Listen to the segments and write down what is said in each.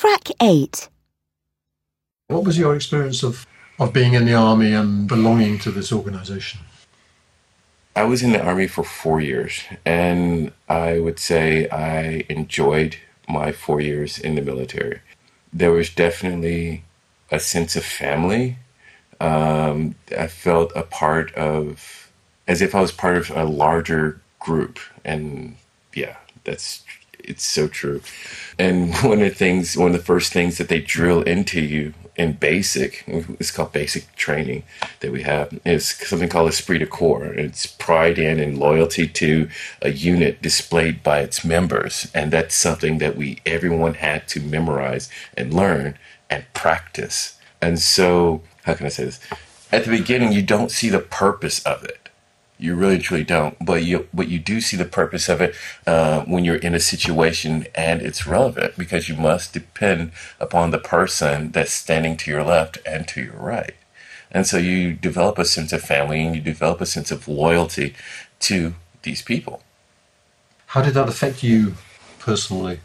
Track 8. What was your experience of being in the army and belonging to this organisation? I was in the Army for 4 years, and I would say I enjoyed my 4 years in the military. There was definitely a sense of family. I felt a part of, as if I was part of a larger group. And yeah, it's so true. And one of the first things that they drill into you in basic, it's called basic training that we have, is something called esprit de corps. It's pride in and loyalty to a unit displayed by its members. And that's something that everyone had to memorize and learn and practice. And so, how can I say this? At the beginning, you don't see the purpose of it. You really, truly don't. But you do see the purpose of it when you're in a situation and it's relevant, because you must depend upon the person that's standing to your left and to your right. And so you develop a sense of family and you develop a sense of loyalty to these people. How did that affect you personally?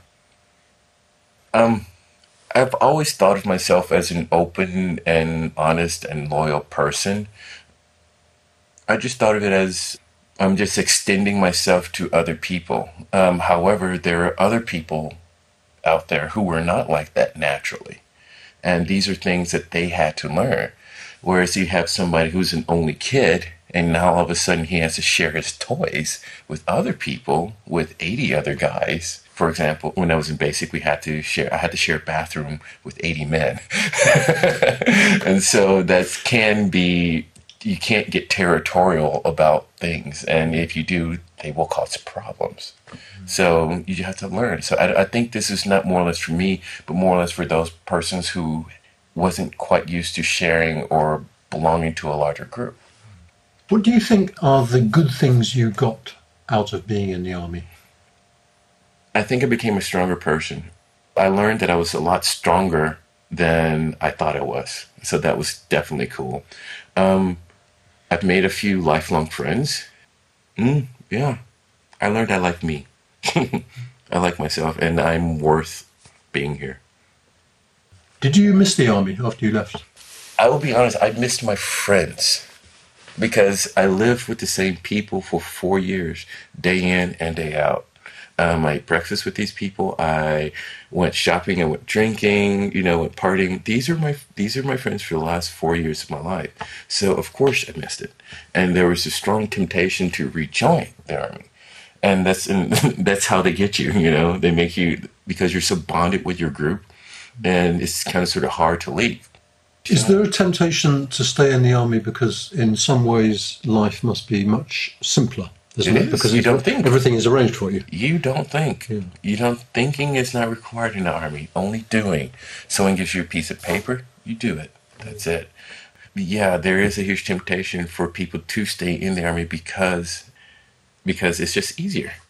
I've always thought of myself as an open and honest and loyal person. I just thought of it as I'm just extending myself to other people. However, there are other people out there who were not like that naturally. And these are things that they had to learn. Whereas you have somebody who's an only kid, and now all of a sudden he has to share his toys with other people, with 80 other guys. For example, when I was in basic, I had to share a bathroom with 80 men. And so you can't get territorial about things. And if you do, they will cause problems. So you have to learn. So I think this is not more or less for me, but more or less for those persons who wasn't quite used to sharing or belonging to a larger group. What do you think are the good things you got out of being in the army? I think I became a stronger person. I learned that I was a lot stronger than I thought I was. So that was definitely cool. I've made a few lifelong friends. Yeah. I learned I like me. I like myself, and I'm worth being here. Did you miss the army after you left? I will be honest, I missed my friends because I lived with the same people for 4 years, day in and day out. I ate breakfast with these people. I went shopping. I went drinking. Went partying. These are my friends for the last 4 years of my life. So of course I missed it, and there was a strong temptation to rejoin the army, and that's how they get you. They make you, because you're so bonded with your group, and it's kind of sort of hard to leave. Is there a temptation to stay in the army because in some ways life must be much simpler? Isn't it? Because you don't think. Everything is arranged for you. You don't think. Yeah. Thinking is not required in the army, only doing. Someone gives you a piece of paper, you do it. That's it. Yeah, there is a huge temptation for people to stay in the army because it's just easier.